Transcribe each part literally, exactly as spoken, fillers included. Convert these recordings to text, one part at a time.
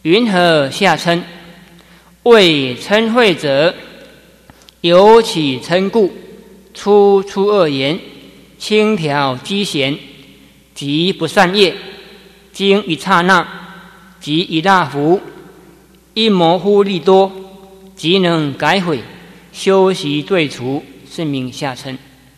云何下称？谓称慧者，有起称故，初出恶言，轻佻积嫌，即不善业，经一刹那，即一大幅，一模糊利多，即能改悔，修习对除，是名下称。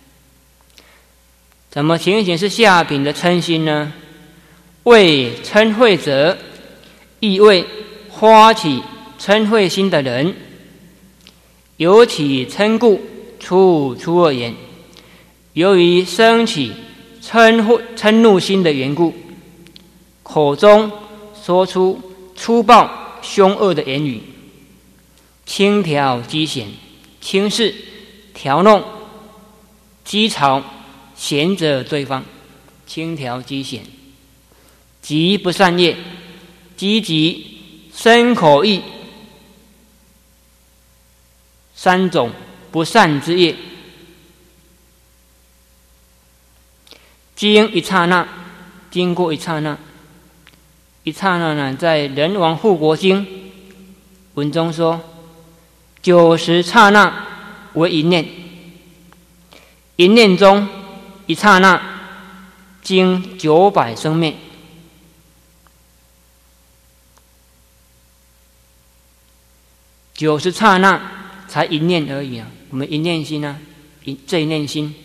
怎么情形是下品的嗔心呢？谓嗔恚者，意谓发起嗔恚心的人，有起嗔故，出出恶言。由于生起嗔恚嗔怒心的缘故，口中说出粗暴凶恶的言语，轻佻讥嫌，轻视调弄讥嘲嫌着对方，轻佻讥嫌，即不善业，积极身口意三种不善之业，经一刹那，经过一刹那，一刹那呢，在《人王护国经》文中说，九十刹那为一念，一念中一刹那经九百生灭。九十刹那才一念而已啊！我们一念心啊，一这一念心，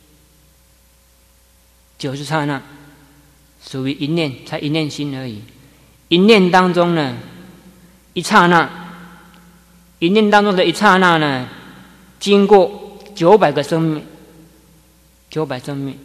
九十刹那属于一念，才一念心而已。一念当中呢，一刹那，一念当中的一刹那呢，经过九百个生命，九百生命。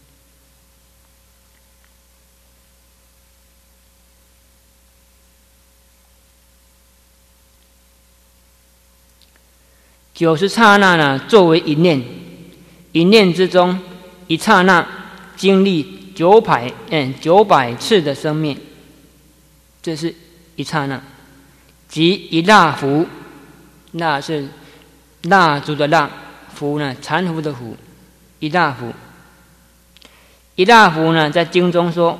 九十刹那呢，作为一念，一念之中，一刹那经历九百嗯九百次的生命，这是一刹那，即一蜡符，蜡是蜡烛的蜡，符呢残符的符，一蜡符。一蜡符呢，在经中说，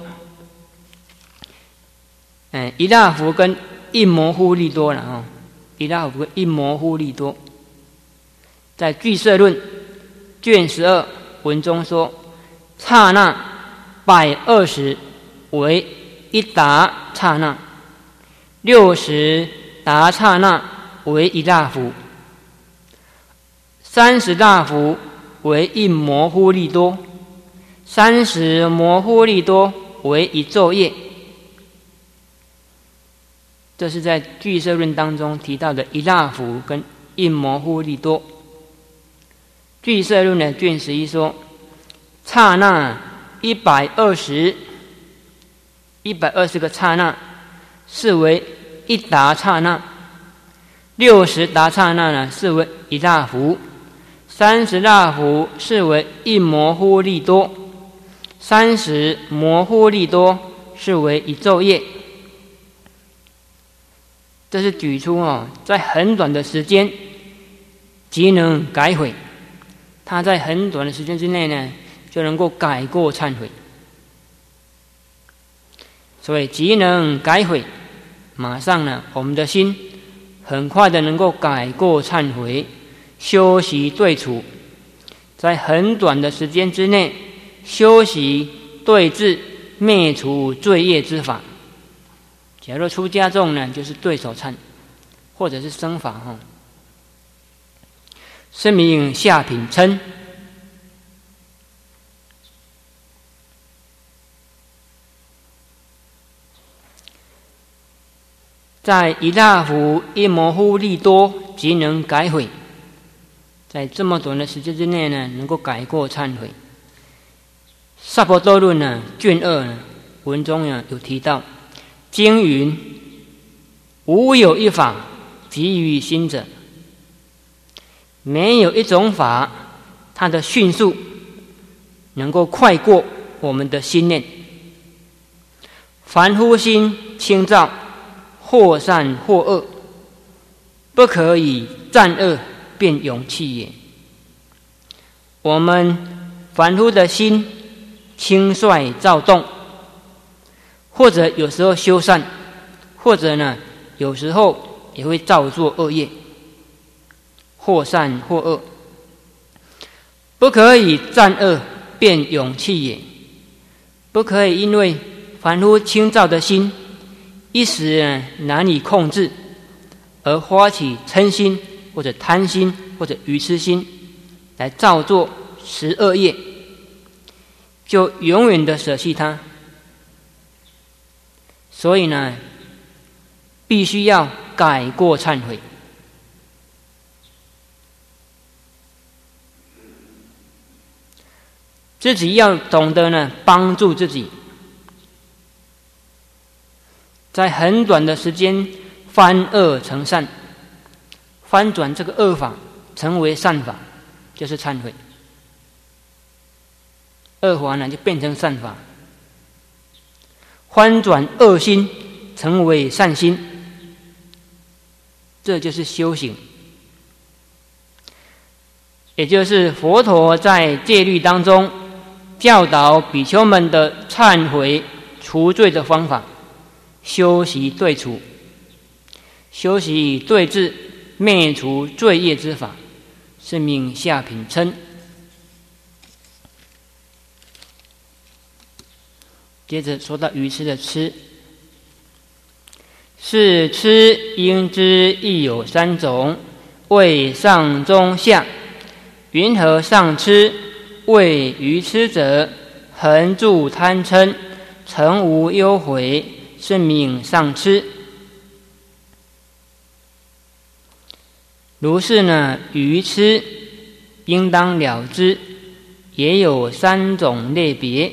嗯，一蜡符跟一模糊利多了哦，一蜡符跟一模糊利多。在《俱舍论》卷十二文中说，刹那百二十为一达刹那，六十达刹那为一大幅，三十大幅为一模糊利多，三十模糊利多为一昼夜。这是在《俱舍论》当中提到的一大幅跟一模糊利多。俱舍论的卷十一说，刹那一百二十，一百二十个刹那，是为一达刹那；六十达刹那呢，是为一大幅；三十大幅是为一模糊利多；三十模糊利多是为一昼夜。这是举出哦，在很短的时间即能改悔。他在很短的时间之内呢，就能够改过忏悔。所以即能改悔，马上呢，我们的心很快的能够改过忏悔，修习对除，在很短的时间之内修习对治灭除罪业之法。假如出家众呢，就是对手忏，或者是生法哈。是名下品嗔。在一大幅一模糊利多即能改悔，在这么短的时间之内呢，能够改过忏悔。萨婆多论呢，卷二呢文中呢有提到，经云：无有一法即于心者。没有一种法，它的迅速能够快过我们的心念。凡夫心轻躁，或善或恶，不可以战恶变勇气也。我们凡夫的心轻率躁动，或者有时候修善， 或者呢，有时候也会造作恶业，或善或恶。不可以战恶变勇气也，不可以因为凡夫轻躁的心一时难以控制，而发起嗔心或者贪心或者愚痴心来造作十恶业，就永远的舍弃它。所以呢，必须要改过忏悔。自己要懂得呢，帮助自己，在很短的时间翻恶成善，翻转这个恶法成为善法，就是忏悔。恶法呢就变成善法，翻转恶心成为善心，这就是修行。也就是佛陀在戒律当中教导比丘们的忏悔除罪的方法，修习对除，修习对治灭除罪业之法，是名下品嗔。接着说到愚痴的痴，是痴应知亦有三种，谓上中下。云何上痴？谓愚痴者，恒住贪嗔，诚无忧悔，是名上痴。如是呢，愚痴应当了知，也有三种类别。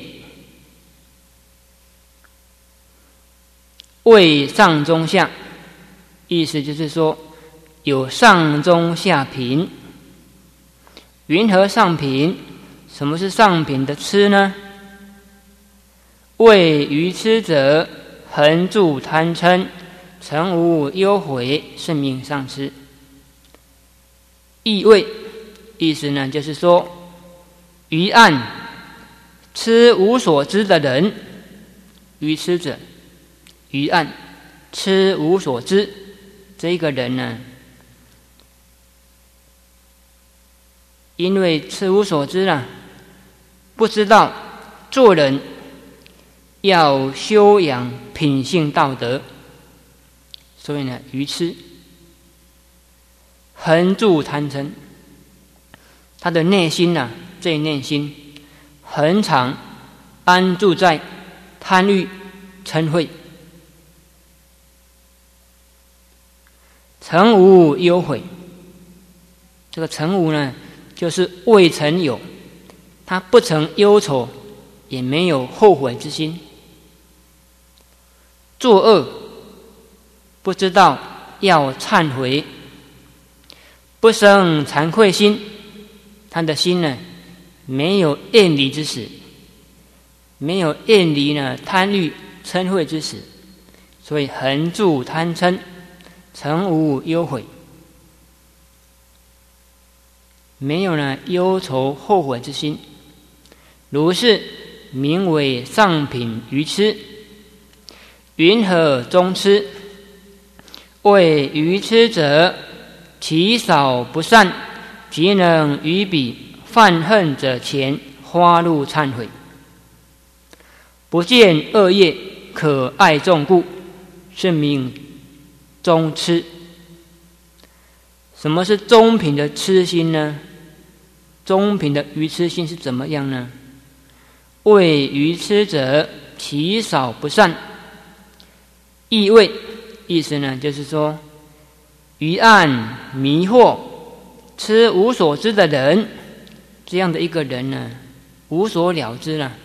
谓上中下，意思就是说有上中下品。云何上品？什么是上品的痴呢？谓愚痴者，恒住贪嗔，诚无忧悔，是名上痴。意味意思呢，就是说愚暗痴无所知的人，愚痴者，愚暗痴无所知，这个人呢，因为痴无所知啊，不知道做人要修养品性道德，所以呢，愚痴。恒住贪嗔，他的内心呐、啊，这内心恒常安住在贪欲嗔恚，诚无忧悔。这个诚无呢，就是未曾有，他不曾忧愁，也没有后悔之心。作恶不知道要忏悔，不生惭愧心，他的心呢没有厌离之时，没有厌离呢贪欲嗔恚之时，所以恒住贪嗔，诚无忧悔，没有呢忧愁后悔之心，如是名为上品愚痴。云何中痴？谓愚痴者，其少不善，即能于彼犯恨者前发怒忏悔，不见恶业可爱众故，是名中痴。什么是中品的痴心呢？中品的愚痴心是怎么样呢？谓愚痴者，其少不善。意味意思呢，就是说愚暗迷惑痴无所知的人，这样的一个人呢，无所了知了。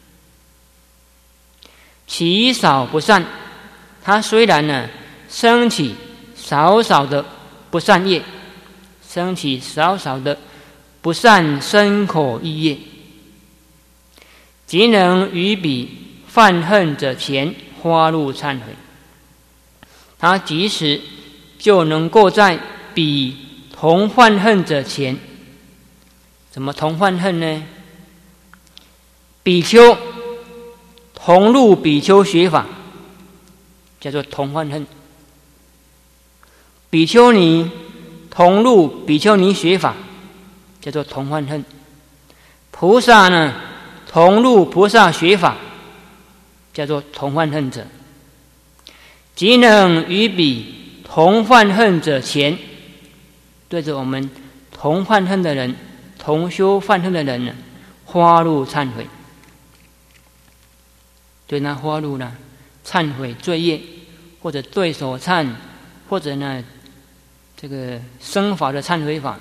其少不善，他虽然呢升起少少的不善业，升起少少的不善身口意业，即能于彼犯恨者前发怒忏悔，他即使就能够在彼同犯恨者前，怎么同犯恨呢？比丘同入比丘学法， 叫做同欢恨。比丘尼同入比丘尼学法，叫做同欢恨。菩萨呢，同入菩萨学法，叫做同欢恨者。即能于彼同患恨者前，对着我们同患恨的人、同修犯恨的人呢，发露忏悔，对那发露呢，忏悔罪业，或者对手忏，或者呢，这个生法的忏悔法。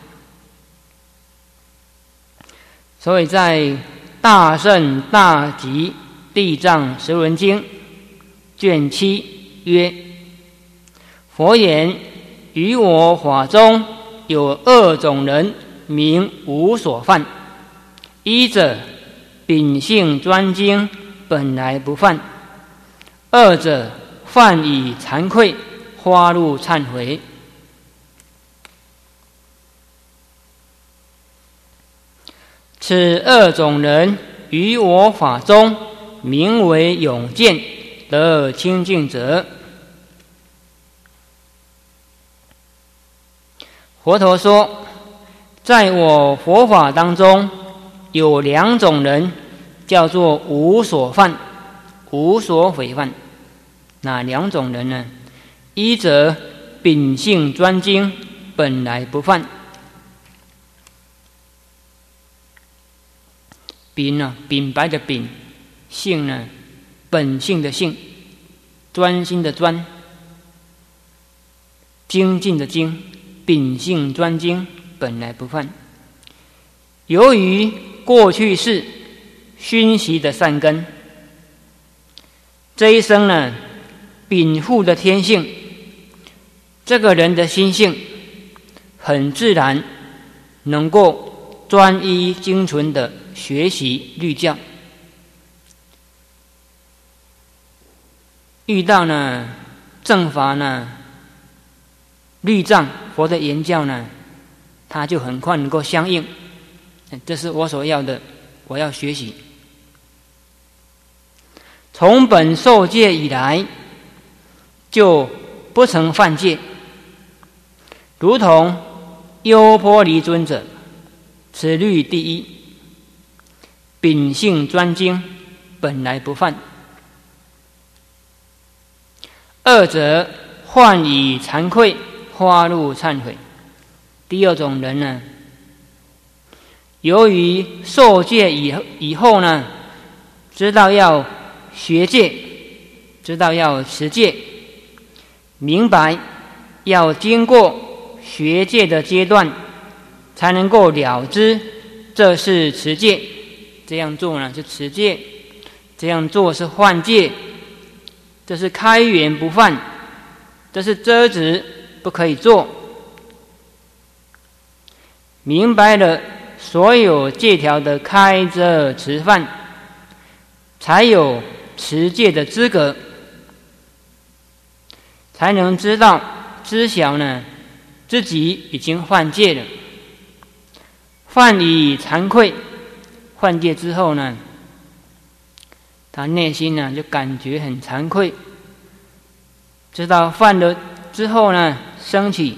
所以在《大乘大集地藏十轮经》卷七曰：佛言，于我法中有二种人，名无所犯。一者秉性专精，本来不犯；二者犯以惭愧，发露忏悔。此二种人，于我法中名为永见，得清净者。佛陀说，在我佛法当中有两种人，叫做无所犯、无所毁犯。哪两种人呢？一者秉性专精，本来不犯。秉呢，秉白的秉；性呢，本性的性；专心的专；精进的精。秉性专精，本来不犯。由于过去世熏习的善根，这一生呢，禀赋的天性，这个人的心性很自然能够专一精纯的学习律教。遇到呢正法呢律藏佛的言教呢，他就很快能够相应，这是我所要的，我要学习。从本受戒以来，就不曾犯戒，如同优波离尊者，此律第一，秉性专精，本来不犯。二者患以惭愧，发露忏悔。第二种人呢，由于受戒以以后呢，知道要学戒，知道要持戒，明白要经过学戒的阶段，才能够了知这是持戒，这样做呢是持戒，这样做是犯戒，这是开缘不犯，这是遮止不可以做。明白了所有戒条的开遮持犯，才有持戒的资格，才能知道知晓呢自己已经犯戒了。犯以惭愧，犯戒之后呢，他内心呢就感觉很惭愧，知道犯了之后呢，升起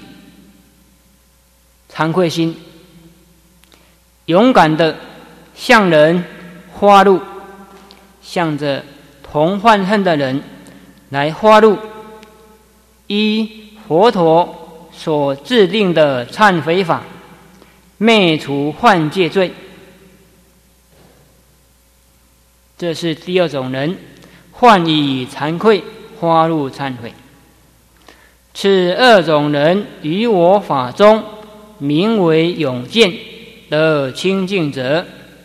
惭愧心，勇敢的向人发露，向着同患恨的人来发露，依佛陀所制定的忏悔法，灭除犯戒罪。这是第二种人，患以惭愧，发露忏悔。此二种人，于我法中名为永见，得清净者。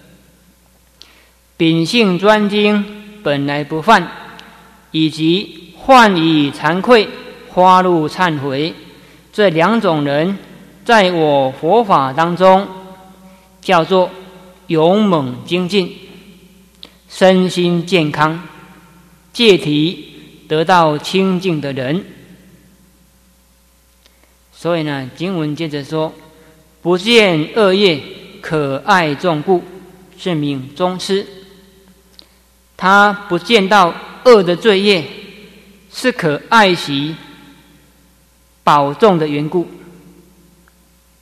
秉性专精，本来不犯，以及患以惭愧，发露忏悔，这两种人在我佛法当中叫做勇猛精进，身心健康，戒体得到清净的人。所以呢，经文接着说，不见恶业，可爱众故，是名中痴。他不见到恶的罪业， 是可爱惜保重的缘故。